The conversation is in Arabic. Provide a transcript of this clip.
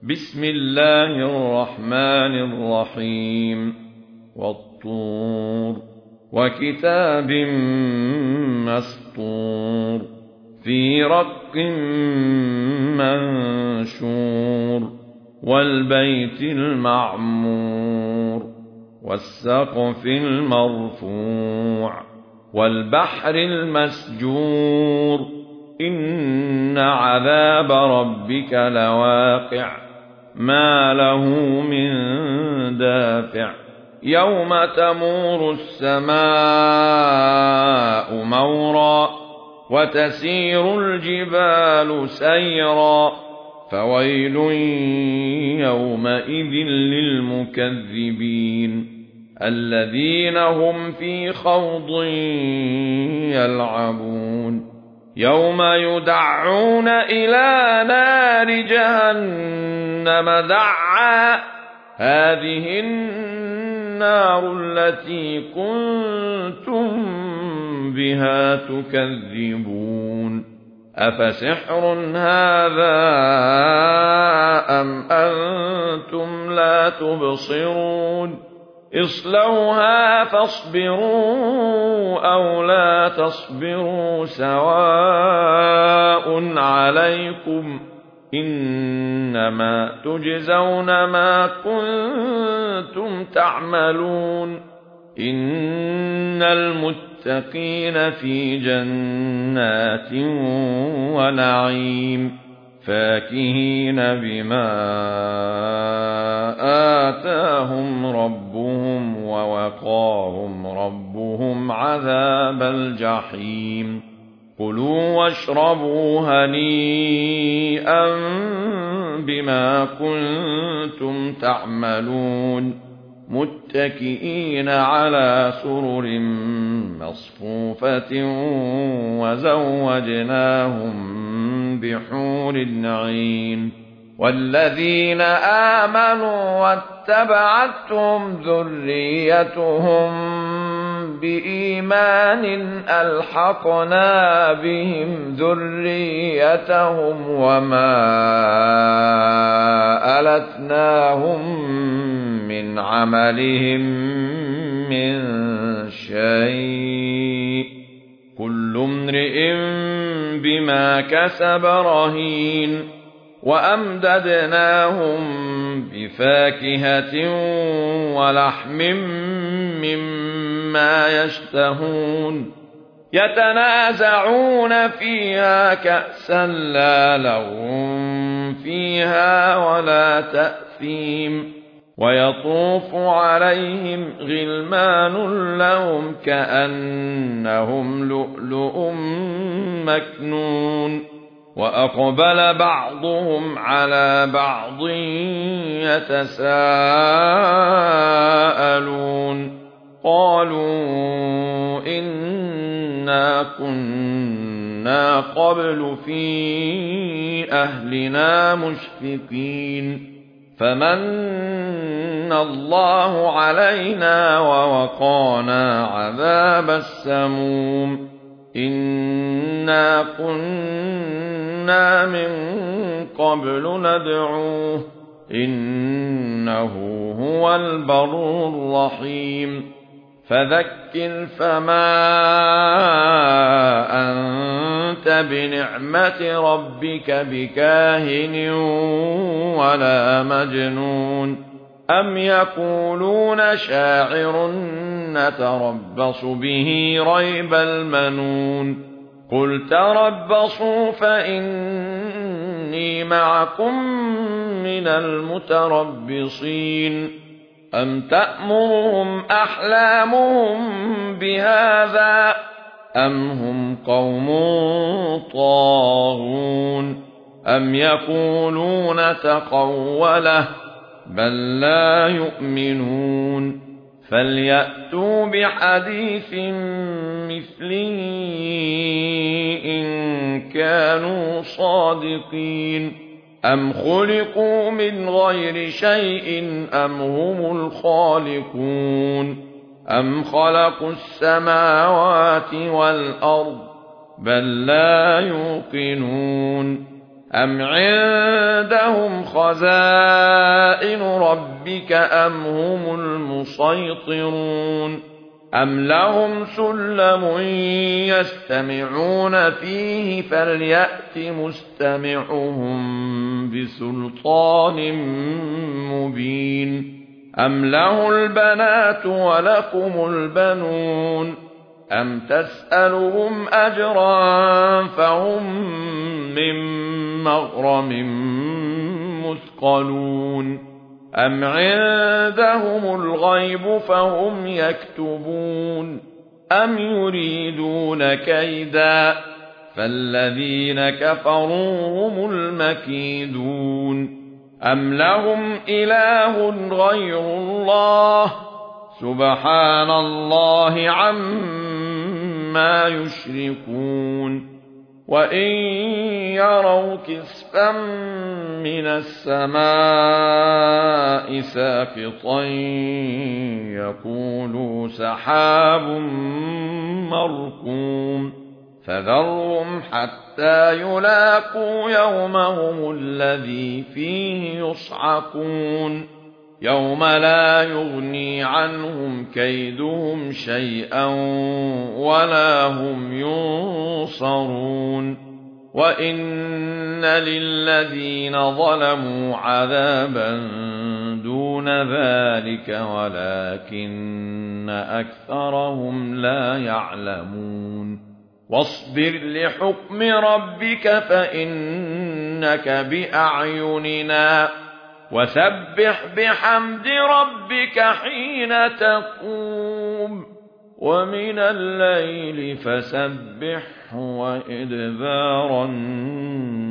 بسم الله الرحمن الرحيم والطور وكتاب مسطور في رق منشور والبيت المعمور والسقف المرفوع والبحر المسجور إن عذاب ربك لواقع ما له من دافع يوم تمور السماء مورا وتسير الجبال سيرا فويل يومئذ للمكذبين الذين هم في خوض يلعبون يوم يدعون إلى نار جهنم دعا هذه النار التي كنتم بها تكذبون أفسحر هذا أم أنتم لا تبصرون اصلوها فاصبروا أو لا تصبروا سواء عليكم إنما تجزون ما كنتم تعملون إن المتقين في جنات ونعيم فاكهين بما آتاهم ربهم ووقاهم ربهم عذاب الجحيم كلوا واشربوا هنيئا بما كنتم تعملون متكئين على سرر مصفوفة وزوجناهم بحور عين والذين آمنوا واتبعتهم ذريتهم بإيمان ألحقنا بهم ذريتهم وما ألتناهم من عملهم من شيء كل امرئ بما كسب رهين وأمددناهم بفاكهة ولحم مما يشتهون يتنازعون فيها كأسا لا لغو فيها ولا تأثيم ويطوف عليهم غلمان لهم كأنهم لؤلؤ مكنون وأقبل بعضهم على بعض يتساءلون قالوا إنا كنا قبل في أهلنا مشفقين فمن الله علينا ووقانا عذاب السموم إنا كنا من قبل ندعوه إنه هو البر الرحيم فذكر فما أنت بنعمة ربك بكاهن ولا مجنون أم يقولون شاعر نتربص به ريب المنون قل تربصوا فإني معكم من المتربصين أم تأمرهم أحلامهم بهذا أم هم قوم طاغون أم يقولون تقوله بل لا يؤمنون فليأتوا بحديث مثله إن كانوا صادقين أم خلقوا من غير شيء أم هم الخالقون أم خلقوا السماوات والأرض بل لا يوقنون أم عندهم خزائن ربك أم هم المسيطرون أم لهم سلم يستمعون فيه فليأت مستمعهم بسلطان مبين أم له البنات ولكم البنون أم تسألهم أجرا فهم من مغرم مثقلون أم عندهم الغيب فهم يكتبون أم يريدون كيدا فالذين كفروا هم المكيدون أم لهم إله غير الله سبحان الله عما يشركون وإن يروا كسفا من السماء ساقطا يقولوا سحاب مركوم فذرهم حتى يلاقوا يومهم الذي فيه يصعقون يوم لا يغني عنهم كيدهم شيئا ولا هم ينصرون وإن للذين ظلموا عذابا دون ذلك ولكن أكثرهم لا يعلمون واصبر لحكم ربك فإنك بأعيننا وسبح بحمد ربك حين تقوم ومن الليل فسبحه وإدبار النجوم